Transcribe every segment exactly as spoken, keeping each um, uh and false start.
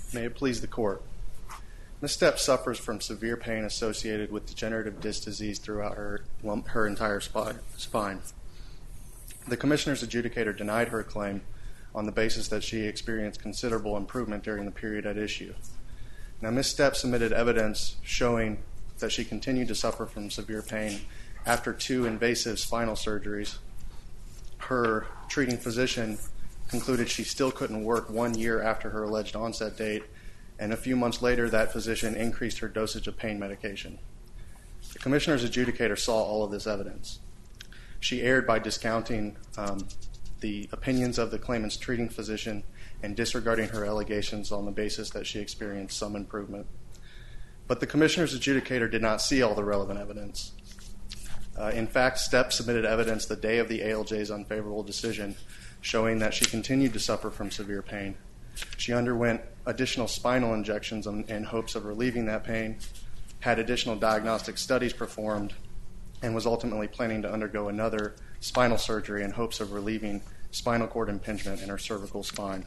May it please the Court. Miz Stepp suffers from severe pain associated with degenerative disc disease throughout her, her entire spine. The Commissioner's adjudicator denied her claim on the basis that she experienced considerable improvement during the period at issue. Now, Miz Stepp submitted evidence showing that she continued to suffer from severe pain after two invasive spinal surgeries. Her treating physician concluded she still couldn't work one year after her alleged onset date, and a few months later that physician increased her dosage of pain medication. The Commissioner's adjudicator saw all of this evidence. She erred by discounting um, the opinions of the claimant's treating physician and disregarding her allegations on the basis that she experienced some improvement. But the Commissioner's adjudicator did not see all the relevant evidence. Uh, in fact, Stepp submitted evidence the day of the A L J's unfavorable decision showing that she continued to suffer from severe pain. She underwent additional spinal injections in, in hopes of relieving that pain, had additional diagnostic studies performed, and was ultimately planning to undergo another spinal surgery in hopes of relieving spinal cord impingement in her cervical spine.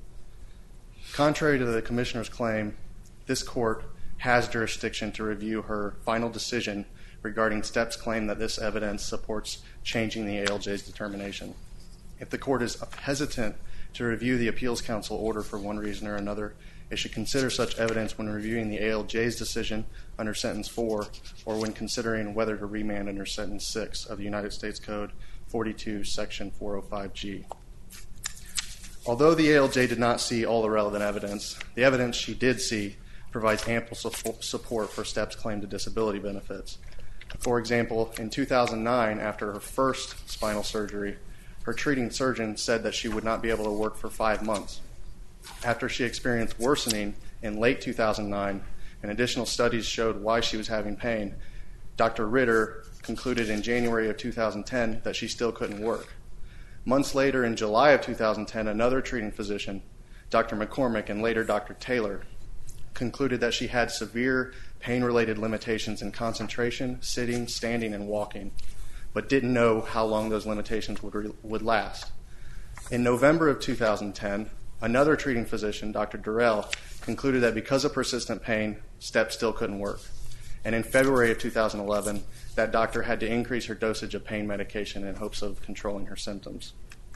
Contrary to the Commissioner's claim, this Court has jurisdiction to review her final decision regarding Stepp's claim that this evidence supports changing the A L J's determination. If the Court is hesitant to review the Appeals Council order for one reason or another, it should consider such evidence when reviewing the A L J's decision under Sentence four or when considering whether to remand under Sentence six of the United States Code forty-two, Section four oh five G. Although the A L J did not see all the relevant evidence, the evidence she did see provides ample support for Stepp's claim to disability benefits. For example, in two thousand nine, after her first spinal surgery, her treating surgeon said that she would not be able to work for five months. After she experienced worsening in late two thousand nine, and additional studies showed why she was having pain, Doctor Ritter concluded in January of two thousand ten that she still couldn't work. Months later, in July of two thousand ten, another treating physician, Doctor McCormick and later Doctor Taylor, concluded that she had severe pain-related limitations in concentration, sitting, standing, and walking, but didn't know how long those limitations would, re- would last. In November of two thousand ten, another treating physician, Doctor Durrell, concluded that because of persistent pain, Stepp still couldn't work. And in February of two thousand eleven, that doctor had to increase her dosage of pain medication in hopes of controlling her symptoms.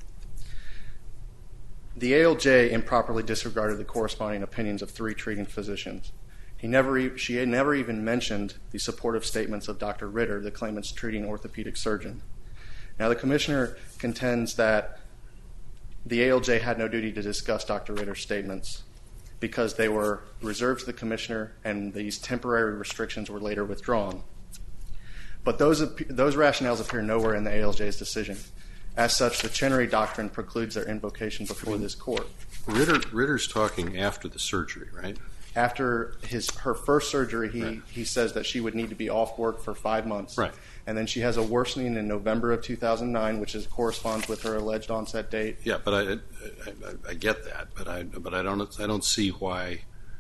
The A L J improperly disregarded the corresponding opinions of three treating physicians. He never, e- she had never even mentioned the supportive statements of Doctor Ritter, the claimant's treating orthopedic surgeon. Now, the Commissioner contends that the A L J had no duty to discuss Doctor Ritter's statements because they were reserved to the Commissioner and these temporary restrictions were later withdrawn. But those, those rationales appear nowhere in the A L J's decision. As such, the Chenery Doctrine precludes their invocation before this Court. Ritter, Ritter's talking after the surgery, right? After his her first surgery, he, right. he says that she would need to be off work for five months. Right. And then she has a worsening in November of two thousand nine, which is, corresponds with her alleged onset date. Yeah, but I, I, I, I get that, but I but I don't I don't see why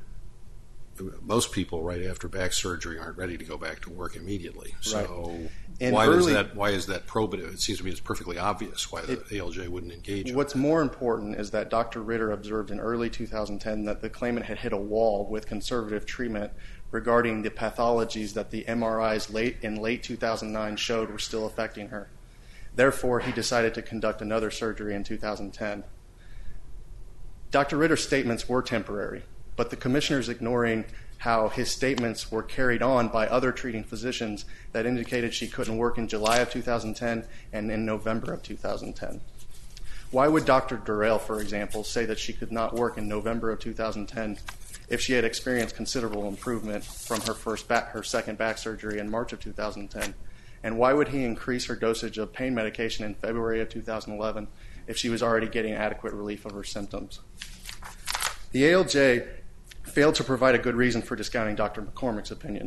most people right after back surgery aren't ready to go back to work immediately. So right. why early, is that why is that probative? It seems to me it's perfectly obvious why the it, A L J wouldn't engage. What's more important is that Doctor Ritter observed in early two thousand ten that the claimant had hit a wall with conservative treatment regarding the pathologies that the M R Is late in late two thousand nine showed were still affecting her. Therefore, he decided to conduct another surgery in two thousand ten. Doctor Ritter's statements were temporary, but the Commissioner is ignoring how his statements were carried on by other treating physicians that indicated she couldn't work in July of two thousand ten and in November of two thousand ten. Why would Doctor Durrell, for example, say that she could not work in November of two thousand ten if she had experienced considerable improvement from her first back, her second back surgery in March of two thousand ten? And why would he increase her dosage of pain medication in February of two thousand eleven if she was already getting adequate relief of her symptoms? The A L J failed to provide a good reason for discounting Doctor McCormick's opinion.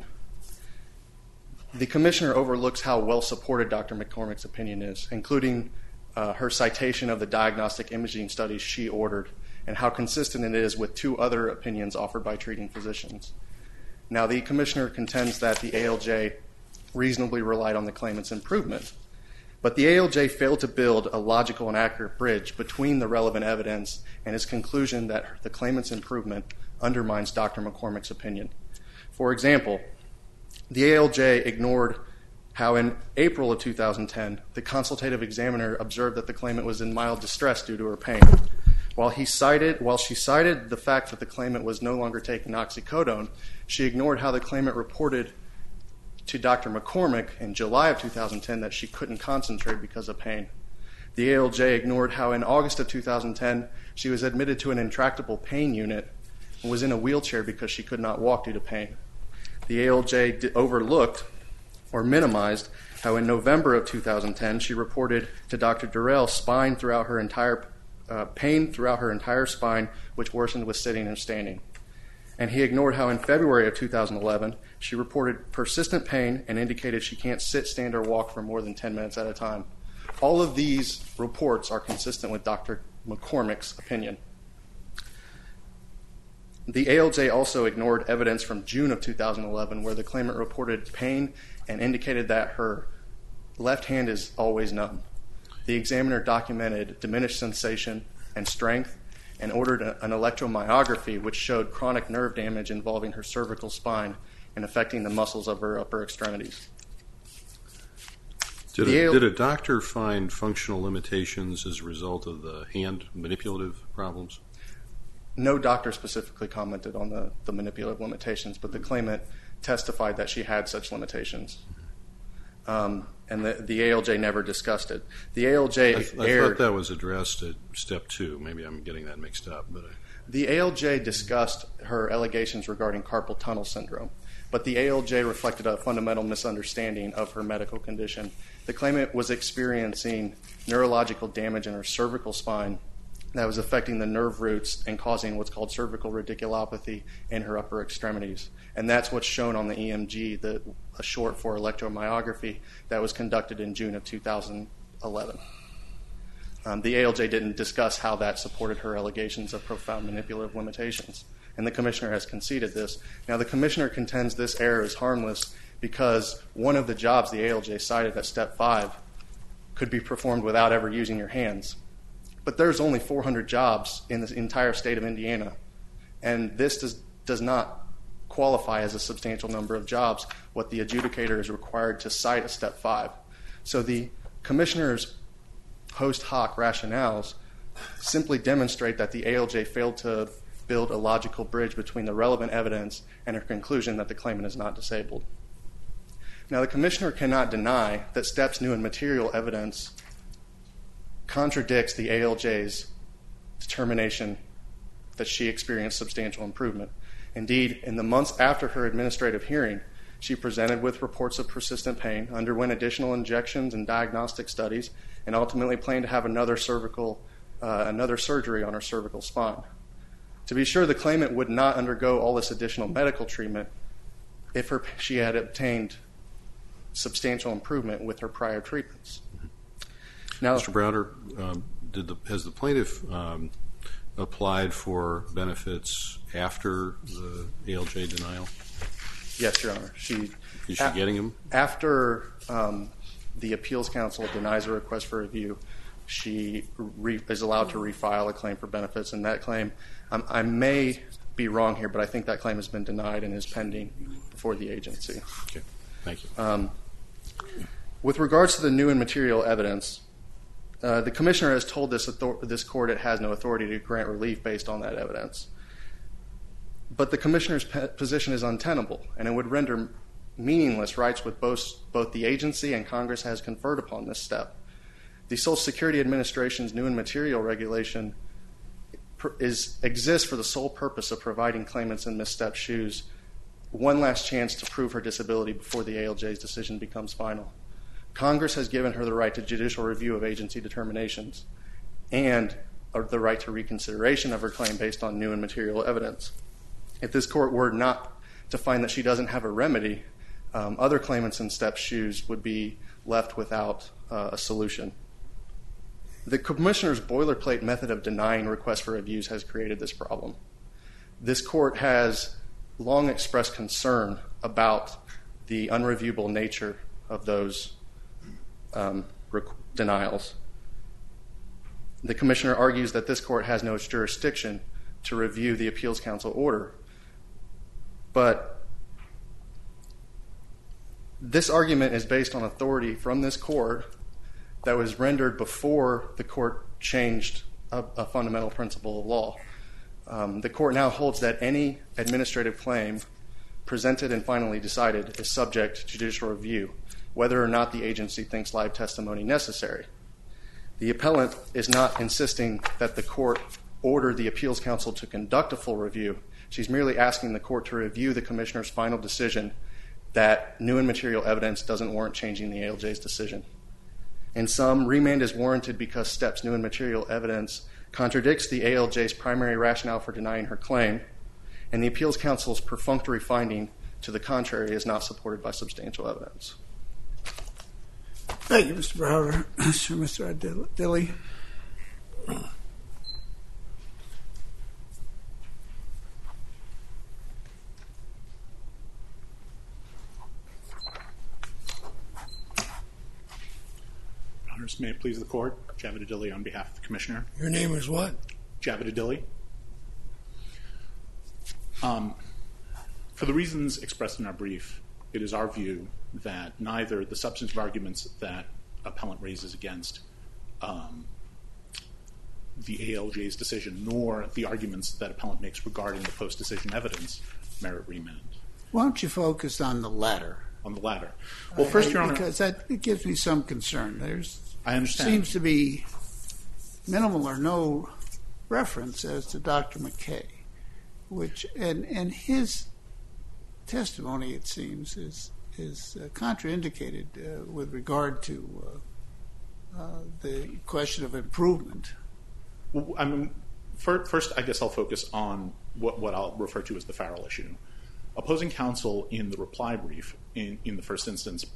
The Commissioner overlooks how well supported Doctor McCormick's opinion is, including uh, her citation of the diagnostic imaging studies she ordered and how consistent it is with two other opinions offered by treating physicians. Now, the Commissioner contends that the A L J reasonably relied on the claimant's improvement, but the A L J failed to build a logical and accurate bridge between the relevant evidence and his conclusion that the claimant's improvement undermines Doctor McCormick's opinion. For example, the A L J ignored how in April of two thousand ten, the consultative examiner observed that the claimant was in mild distress due to her pain. While he cited, while she cited the fact that the claimant was no longer taking oxycodone, she ignored how the claimant reported to Doctor McCormick in July of two thousand ten that she couldn't concentrate because of pain. The A L J ignored how in August of two thousand ten, she was admitted to an intractable pain unit and was in a wheelchair because she could not walk due to pain. The A L J overlooked or minimized how in November of two thousand ten, she reported to Doctor Durrell spine throughout her entire Uh, pain throughout her entire spine, which worsened with sitting and standing. And he ignored how in February of two thousand eleven, she reported persistent pain and indicated she can't sit, stand, or walk for more than ten minutes at a time. All of these reports are consistent with Doctor McCormick's opinion. The A L J also ignored evidence from June of two thousand eleven where the claimant reported pain and indicated that her left hand is always numb. The examiner documented diminished sensation and strength and ordered a, an electromyography which showed chronic nerve damage involving her cervical spine and affecting the muscles of her upper extremities. Did a, did a doctor find functional limitations as a result of the hand manipulative problems? No doctor specifically commented on the, the manipulative limitations, but the claimant testified that she had such limitations. Um, and the, the A L J never discussed it. The A L J I, th- I aired, thought that was addressed at step two. Maybe I'm getting that mixed up. But I... The A L J discussed her allegations regarding carpal tunnel syndrome, but the A L J reflected a fundamental misunderstanding of her medical condition. The claimant was experiencing neurological damage in her cervical spine that was affecting the nerve roots and causing what's called cervical radiculopathy in her upper extremities. And that's what's shown on the E M G, the, a short for electromyography, that was conducted in June of two thousand eleven. Um, the A L J didn't discuss how that supported her allegations of profound manipulative limitations, and the commissioner has conceded this. Now, the commissioner contends this error is harmless because one of the jobs the A L J cited at step five could be performed without ever using your hands. But there's only four hundred jobs in the entire state of Indiana, and this does, does not qualify as a substantial number of jobs, what the adjudicator is required to cite at step five. So the commissioner's post hoc rationales simply demonstrate that the A L J failed to build a logical bridge between the relevant evidence and her conclusion that the claimant is not disabled. Now, the commissioner cannot deny that STEP's new and material evidence contradicts the A L J's determination that she experienced substantial improvement. Indeed, in the months after her administrative hearing, she presented with reports of persistent pain, underwent additional injections and diagnostic studies, and ultimately planned to have another cervical, uh, another surgery on her cervical spine. To be sure, the claimant would not undergo all this additional medical treatment if her, she had obtained substantial improvement with her prior treatments. Now, Mister Browder, um, did the, has the plaintiff um, applied for benefits after the A L J denial? Yes, Your Honor. She, Is she a- getting them? After um, the Appeals Council denies a request for review, she re- is allowed to refile a claim for benefits, and that claim, um, I may be wrong here, but I think that claim has been denied and is pending before the agency. Okay, thank you. Um, with regards to the new and material evidence, uh, the commissioner has told this, author- this court it has no authority to grant relief based on that evidence. But the commissioner's pe- position is untenable, and it would render meaningless rights which both, both the agency and Congress has conferred upon this step. The Social Security Administration's new and material regulation is, exists for the sole purpose of providing claimants in Miz Stepp's shoes one last chance to prove her disability before the A L J's decision becomes final. Congress has given her the right to judicial review of agency determinations and the right to reconsideration of her claim based on new and material evidence. If this court were not to find that she doesn't have a remedy, um, other claimants in Stepp's shoes would be left without uh, a solution. The commissioner's boilerplate method of denying requests for reviews has created this problem. This court has long expressed concern about the unreviewable nature of those um, rec- denials. The commissioner argues that this court has no jurisdiction to review the appeals council order. But this argument is based on authority from this court that was rendered before the court changed a, a fundamental principle of law. Um, the court now holds that any administrative claim presented and finally decided is subject to judicial review, whether or not the agency thinks live testimony necessary. The appellant is not insisting that the court order the appeals council to conduct a full review. She's merely asking the court to review the commissioner's final decision that new and material evidence doesn't warrant changing the A L J's decision. In sum, remand is warranted because STEP's new and material evidence contradicts the A L J's primary rationale for denying her claim, and the appeals council's perfunctory finding to the contrary is not supported by substantial evidence. Thank you, Mister Browder. Mister Dilley. Honors, may it please the court, Javed Adili on behalf of the commissioner. Your name is what? Javed Adili. Um, for the reasons expressed in our brief, it is our view that neither the substantive arguments that appellant raises against um, the A L J's decision, nor the arguments that appellant makes regarding the post-decision evidence merit remand. Why don't you focus on the latter? On the latter. Well, first, I, Your Honor, because that it gives me some concern. There's I understand. Seems to be minimal or no reference as to Doctor McKay, which and and his testimony, it seems, is is uh, contraindicated uh, with regard to uh, uh, the question of improvement. Well, I mean, first, I guess I'll focus on what, what I'll refer to as the Farrell issue. Opposing counsel in the reply brief, in, in the first instance,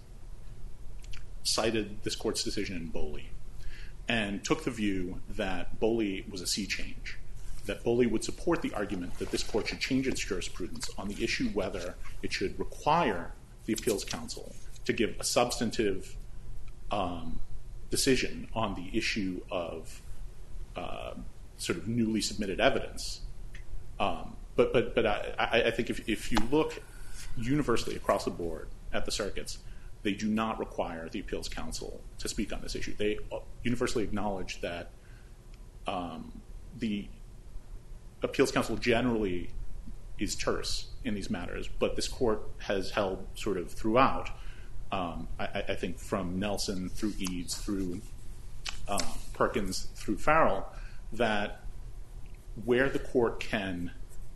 cited this court's decision in Boley and took the view that Boley was a sea change, that Boley would support the argument that this court should change its jurisprudence on the issue whether it should require the appeals council to give a substantive um, decision on the issue of uh, sort of newly submitted evidence. Um, but but but I, I think if, if you look universally across the board at the circuits, they do not require the appeals council to speak on this issue. They universally acknowledge that um, the appeals council generally is terse in these matters, but this court has held sort of throughout, um, I, I think from Nelson through Eads through uh, Perkins through Farrell, that where the court can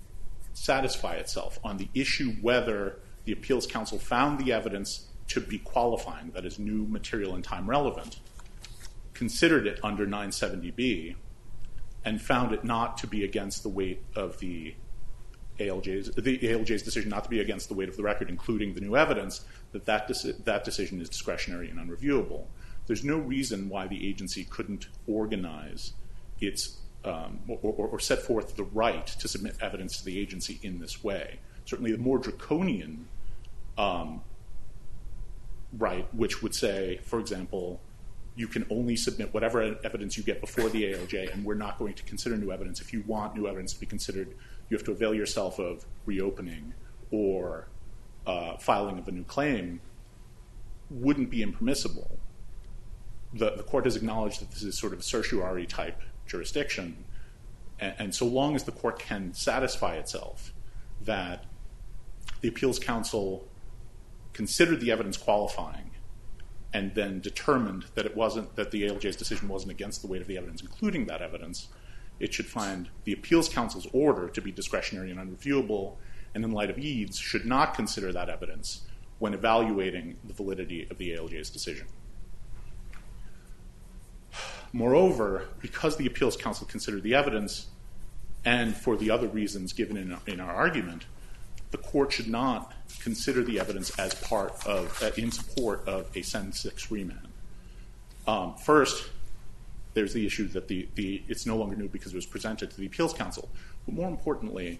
satisfy itself on the issue whether the appeals council found the evidence to be qualifying, that is new material and time relevant, considered it under nine seventy B, and found it not to be against the weight of the A L J's, the A L J's decision not to be against the weight of the record, including the new evidence, that that, deci- that decision is discretionary and unreviewable. There's no reason why the agency couldn't organize its um, or, or, or set forth the right to submit evidence to the agency in this way. Certainly the more draconian um, right, which would say, for example, you can only submit whatever evidence you get before the A L J, and we're not going to consider new evidence. If you want new evidence to be considered, you have to avail yourself of reopening or uh, filing of a new claim, wouldn't be impermissible. The, the court has acknowledged that this is sort of a certiorari type jurisdiction, and, and so long as the court can satisfy itself that the appeals council considered the evidence qualifying and then determined that it wasn't, that the A L J's decision wasn't against the weight of the evidence, including that evidence, it should find the appeals council's order to be discretionary and unreviewable, and in light of Eads, should not consider that evidence when evaluating the validity of the A L J's decision. Moreover, because the appeals council considered the evidence, and for the other reasons given in, in our argument, the court should not consider the evidence as part of, uh, in support of a sentence six remand. Um, first, there's the issue that the, the it's no longer new because it was presented to the appeals council. But more importantly,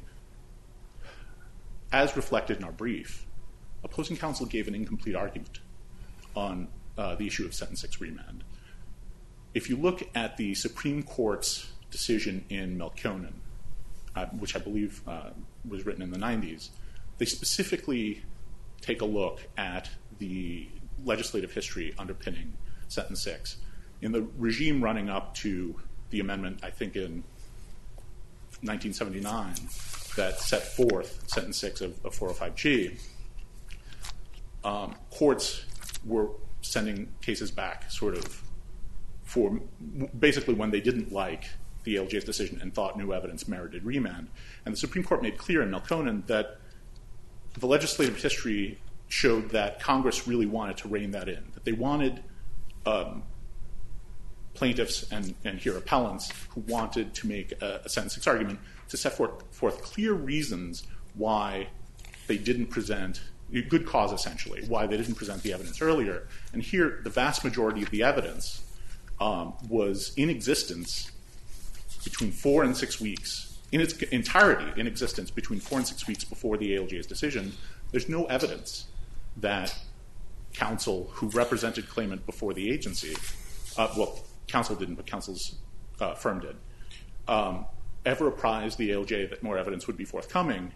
as reflected in our brief, opposing counsel gave an incomplete argument on uh, the issue of sentence six remand. If you look at the Supreme Court's decision in Melkonen, uh, which I believe uh, was written in the nineties, they specifically take a look at the legislative history underpinning Sentence six. In the regime running up to the amendment, I think in nineteen seventy-nine, that set forth Sentence six of, of four oh five G, um, courts were sending cases back sort of for basically when they didn't like the A L J's decision and thought new evidence merited remand. And the Supreme Court made clear in Melkonen that the legislative history showed that Congress really wanted to rein that in, that they wanted um, plaintiffs and, and here appellants who wanted to make a, a Sentence six argument to set forth, forth clear reasons why they didn't present, good cause essentially, why they didn't present the evidence earlier. And here, the vast majority of the evidence um, was in existence between four and six weeks, in its entirety in existence between four and six weeks before the A L J's decision. There's no evidence that counsel who represented claimant before the agency, uh, well, counsel didn't, but counsel's uh, firm did, um, ever apprised the A L J that more evidence would be forthcoming,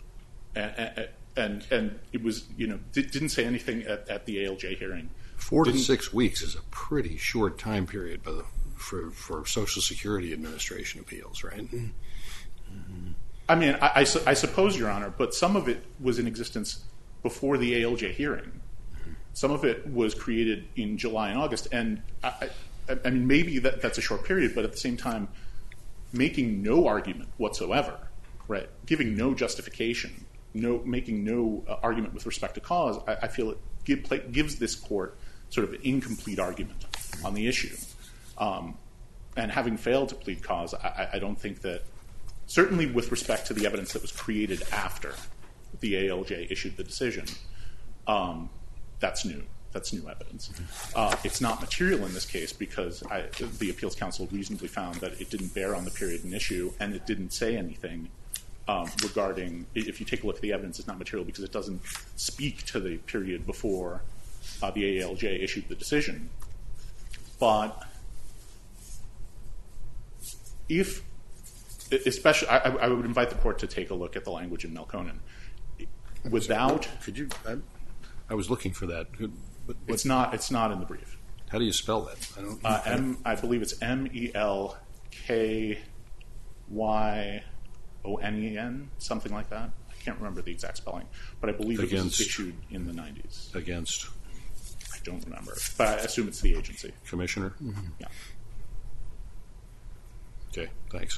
and and, and it was, you know, didn't say anything at, at the A L J hearing. Four to six weeks is a pretty short time period by the, for for Social Security Administration appeals, right? Mm-hmm. I mean, I, I, su- I suppose, Your Honor, but some of it was in existence before the A L J hearing. Mm-hmm. Some of it was created in July and August, and I, I, I mean, maybe that, that's a short period, but at the same time, making no argument whatsoever, right? Giving no justification, no making no uh, argument with respect to cause, I, I feel it give, play, gives this court sort of an incomplete argument on the issue. Um, and having failed to plead cause, I, I don't think that, certainly with respect to the evidence that was created after the A L J issued the decision, um, that's new. That's new evidence. Uh, it's not material in this case because I, the Appeals Council reasonably found that it didn't bear on the period in issue, and it didn't say anything um, regarding, if you take a look at the evidence, it's not material because it doesn't speak to the period before uh, the A L J issued the decision. But if, especially, I, I would invite the court to take a look at the language in Melkonen. Without, could you? I, I was looking for that. Could, but, but, it's not. It's not in the brief. How do you spell that? I don't. Uh, M. I believe it's M E L K Y O N E N, something like that. I can't remember the exact spelling, but I believe against, it was issued in the nineties. Against? I don't remember, but I assume it's the agency. Commissioner? Mm-hmm. Yeah. Okay, thanks.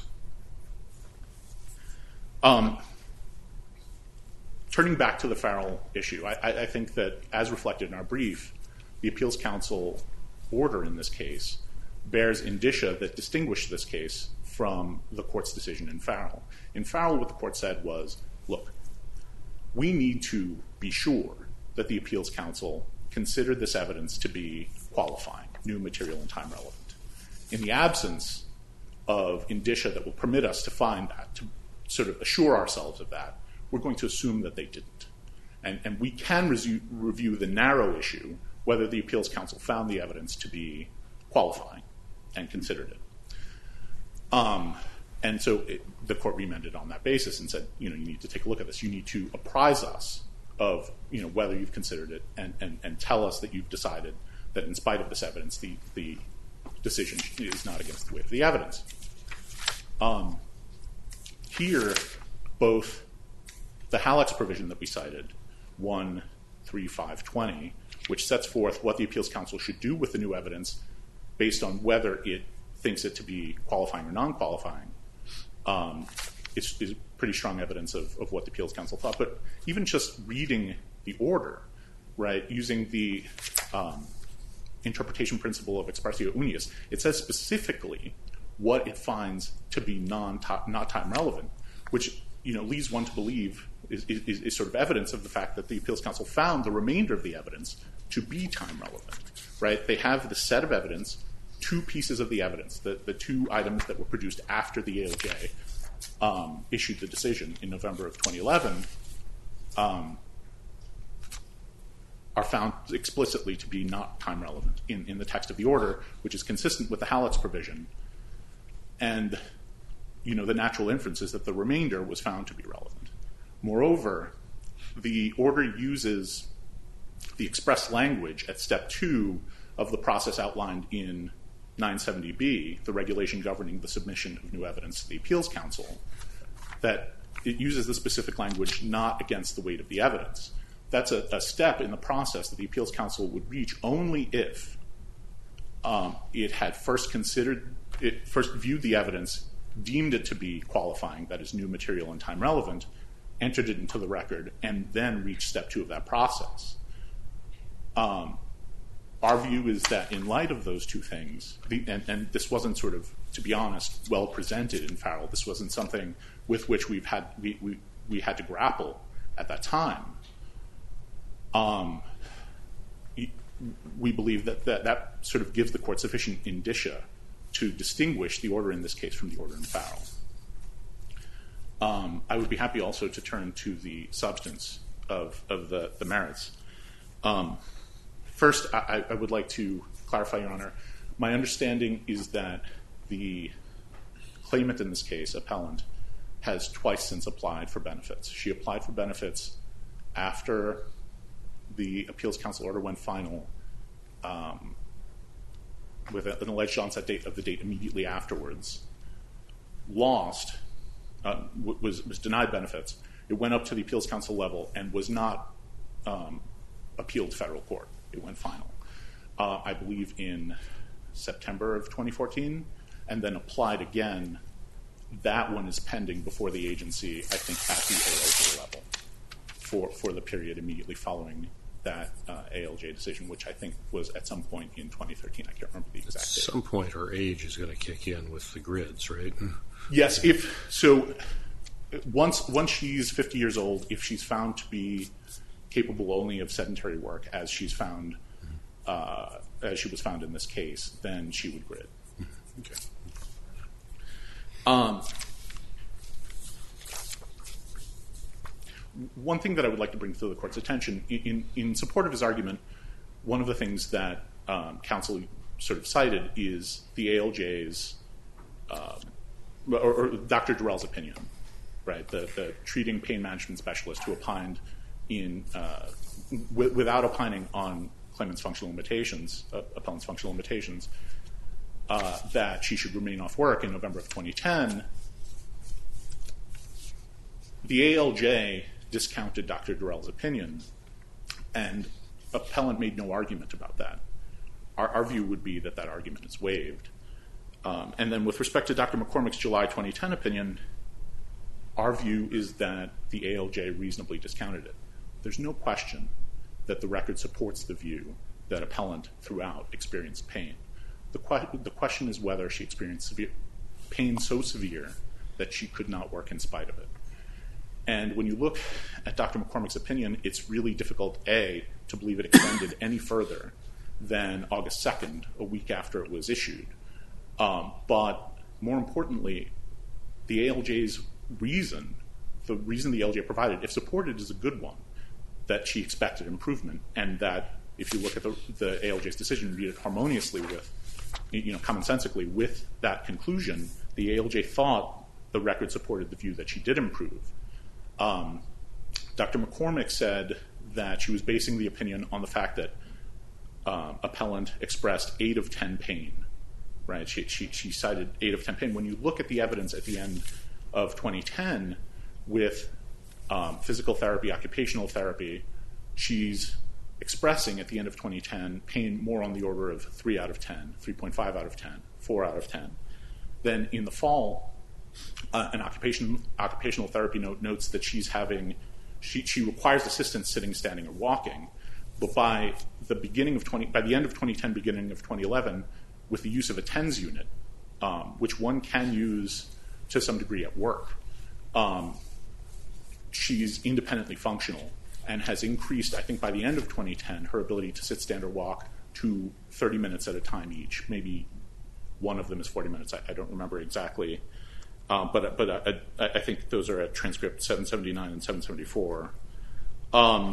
Um, turning back to the Farrell issue, I, I think that, as reflected in our brief, the Appeals Council order in this case bears indicia that distinguish this case from the court's decision in Farrell. In Farrell, what the court said was, look, we need to be sure that the Appeals Council considered this evidence to be qualifying, new material and time relevant. In the absence of indicia that will permit us to find that, to sort of assure ourselves of that, we're going to assume that they didn't. And, and we can resu- review the narrow issue, whether the Appeals Council found the evidence to be qualifying and considered it. Um, and so it, the court remanded on that basis and said, you know, you need to take a look at this. You need to apprise us of, you know, whether you've considered it and, and, and tell us that you've decided that in spite of this evidence, the, the decision is not against the weight of the evidence. Um, here, both the HALEX provision that we cited, one three five twenty, which sets forth what the Appeals Council should do with the new evidence based on whether it thinks it to be qualifying or non-qualifying, um, is, is pretty strong evidence of, of what the Appeals Council thought. But even just reading the order, right, using the um, interpretation principle of expressio unius, it says specifically what it finds to be non not time relevant, which, you know, leads one to believe is, is, is sort of evidence of the fact that the Appeals Council found the remainder of the evidence to be time relevant, right? They have the set of evidence, two pieces of the evidence, the, the two items that were produced after the A L J um, issued the decision in November of twenty eleven, um, are found explicitly to be not time relevant in, in the text of the order, which is consistent with the HALEX provision. And, you know, the natural inference is that the remainder was found to be relevant. Moreover, the order uses the express language at step two of the process outlined in nine seventy B, the regulation governing the submission of new evidence to the Appeals Council, that it uses the specific language not against the weight of the evidence. That's a, a step in the process that the Appeals Council would reach only if um, it had first considered, it first viewed the evidence, deemed it to be qualifying, that is new material and time relevant, entered it into the record, and then reached step two of that process. Um, our view is that in light of those two things, the, and, and this wasn't sort of, to be honest, well presented in Farrell. This wasn't something with which we've had we, we, we had to grapple at that time. Um, we believe that, that that sort of gives the court sufficient indicia to distinguish the order in this case from the order in Farrell. Um, I would be happy also to turn to the substance of, of the, the merits. Um, first, I, I would like to clarify, Your Honor, my understanding is that the claimant in this case, appellant, has twice since applied for benefits. She applied for benefits after the Appeals Council order went final, um, with an alleged onset date of the date immediately afterwards, lost, uh, was, was denied benefits. It went up to the Appeals Council level and was not um, appealed to federal court. It went final, uh, I believe, in September of twenty fourteen, and then applied again. That one is pending before the agency, I think, at the A L J level for, for the period immediately following that uh, A L J decision, which I think was at some point in twenty thirteen. I can't remember the exact date. At some point, her age is going to kick in with the grids, right? Yes. If so, once once she's fifty years old, if she's found to be capable only of sedentary work, as she's found, uh, as she was found in this case, then she would grid. Okay. Um, one thing that I would like to bring to the court's attention, in, in, in support of his argument, one of the things that um, counsel sort of cited is the A L J's, uh, or, or Doctor Durrell's opinion, right? The, the treating pain management specialist who opined in, uh, w- without opining on claimant's functional limitations, uh, appellant's functional limitations, Uh, that she should remain off work in November of twenty ten. The A L J discounted Doctor Durrell's opinion, and appellant made no argument about that. Our, our view would be that that argument is waived. Um, and then with respect to Doctor McCormick's July twenty ten opinion, our view is that the A L J reasonably discounted it. There's no question that the record supports the view that appellant throughout experienced pain. The, que- the question is whether she experienced severe pain so severe that she could not work in spite of it. And when you look at Doctor McCormick's opinion, it's really difficult, A, to believe it extended any further than August second, a week after it was issued. Um, but more importantly, the A L J's reason, the reason the A L J provided, if supported, is a good one, that she expected improvement, and that if you look at the, the A L J's decision, read it harmoniously with, you know, commonsensically with that conclusion, the A L J thought the record supported the view that she did improve. Um, Doctor McCormick said that she was basing the opinion on the fact that um, appellant expressed eight of ten pain, right? She, she, she cited eight of ten pain. When you look at the evidence at the end of twenty ten with um, physical therapy, occupational therapy, she's expressing at the end of twenty ten pain more on the order of three out of ten, three point five out of ten, four out of ten. Then in the fall, uh, an occupation, occupational therapy note notes that she's having, she, she requires assistance sitting, standing, or walking. But by the beginning of twenty, by the end of twenty ten, beginning of twenty eleven, with the use of a TENS unit, um, which one can use to some degree at work, um, she's independently functional and has increased, I think by the end of twenty ten, her ability to sit, stand, or walk to thirty minutes at a time each. Maybe one of them is forty minutes. I, I don't remember exactly. Um, but but I, I, I think those are at transcript seven seventy-nine and seven seventy-four. Um,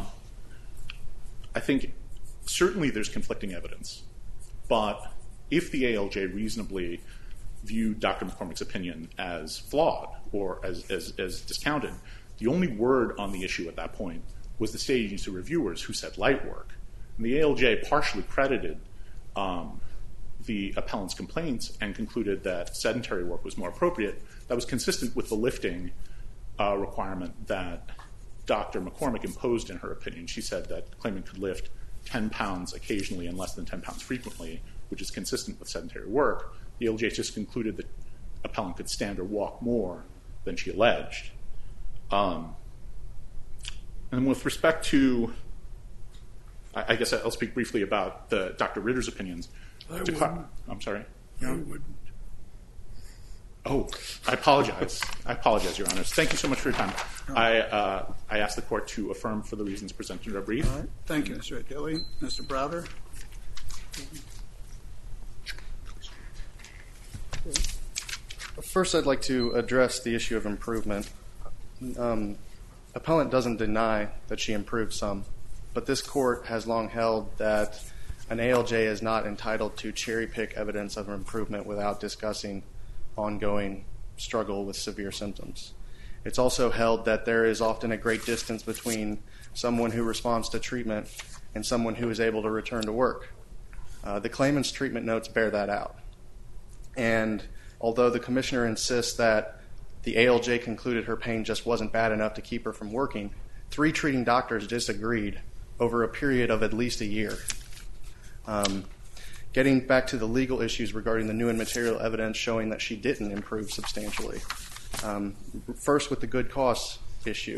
I think certainly there's conflicting evidence. But if the A L J reasonably viewed Doctor McCormick's opinion as flawed or as, as, as discounted. The only word on the issue at that point was the state agency reviewers who said light work. And the A L J partially credited um, the appellant's complaints and concluded that sedentary work was more appropriate. That was consistent with the lifting uh, requirement that Doctor McCormick imposed in her opinion. She said that the claimant could lift ten pounds occasionally and less than ten pounds frequently, which is consistent with sedentary work. The A L J just concluded that the appellant could stand or walk more than she alleged. Um, and with respect to, I, I guess I'll speak briefly about the Doctor Ritter's opinions. I To wouldn't. cl- I'm sorry? I wouldn't. Oh, I apologize. I apologize, Your Honors. Thank you so much for your time. I, uh, I ask the Court to affirm for the reasons presented in our brief. All right. Thank you, Mister Achille. Mister Browder? First, I'd like to address the issue of improvement. Um, appellant doesn't deny that she improved some, but this court has long held that an A L J is not entitled to cherry-pick evidence of improvement without discussing ongoing struggle with severe symptoms. It's also held that there is often a great distance between someone who responds to treatment and someone who is able to return to work. Uh, the claimant's treatment notes bear that out. And although the commissioner insists that the A L J concluded her pain just wasn't bad enough to keep her from working, three treating doctors disagreed over a period of at least a year. Um, getting back to the legal issues regarding the new and material evidence showing that she didn't improve substantially. Um, first, with the good cause issue.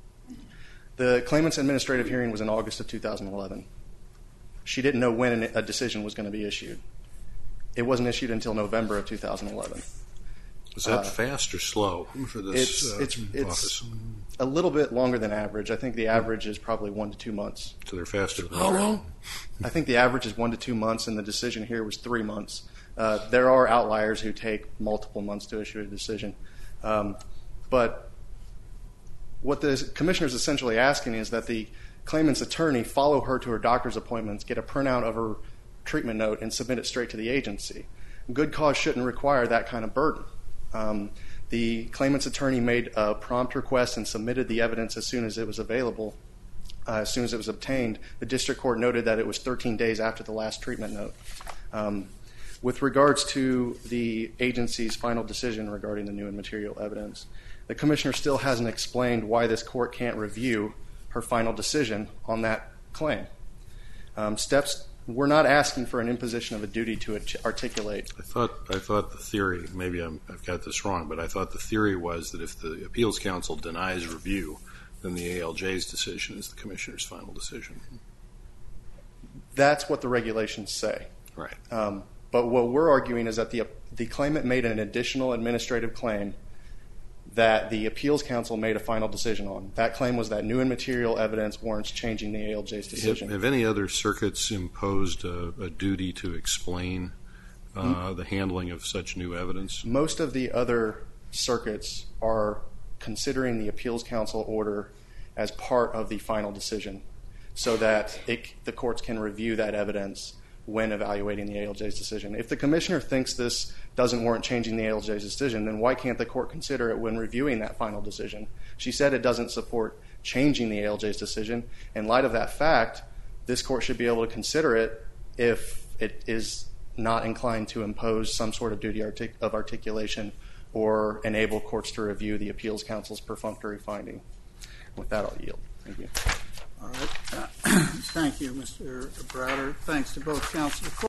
The claimant's administrative hearing was in August of two thousand eleven. She didn't know when a decision was going to be issued. It wasn't issued until November of two thousand eleven. Is that Uh, fast or slow for this It's uh, it's it's office? a little bit longer than average. I think the average is probably one to two months. So they're faster than How long? I think the average is one to two months, and the decision here was three months. Uh, there are outliers who take multiple months to issue a decision, um, but what the commissioner is essentially asking is that the claimant's attorney follow her to her doctor's appointments, get a printout of her treatment note, and submit it straight to the agency. Good cause shouldn't require that kind of burden. Um, the claimant's attorney made a prompt request and submitted the evidence as soon as it was available, uh, as soon as it was obtained. The district court noted that it was thirteen days after the last treatment note. Um, with regards to the agency's final decision regarding the new and material evidence, the commissioner still hasn't explained why this court can't review her final decision on that claim. Um, steps We're not asking for an imposition of a duty to articulate. I thought I thought the theory, maybe I'm, I've got this wrong, but I thought the theory was that if the appeals council denies review, then the A L J's decision is the commissioner's final decision. That's what the regulations say. Right. Um, but what we're arguing is that the the claimant made an additional administrative claim that the appeals council made a final decision on. That claim was that new and material evidence warrants changing the A L J's decision. Have, have any other circuits imposed a, a duty to explain uh, mm-hmm. the handling of such new evidence? Most of the other circuits are considering the appeals council order as part of the final decision so that it, the courts can review that evidence when evaluating the A L J's decision. If the commissioner thinks this doesn't warrant changing the A L J's decision, then why can't the court consider it when reviewing that final decision? She said it doesn't support changing the A L J's decision. In light of that fact, this court should be able to consider it if it is not inclined to impose some sort of duty artic- of articulation or enable courts to review the appeals council's perfunctory finding. With that, I'll yield. Thank you. All right. Uh, thank you, Mister Browder. Thanks to both counsel.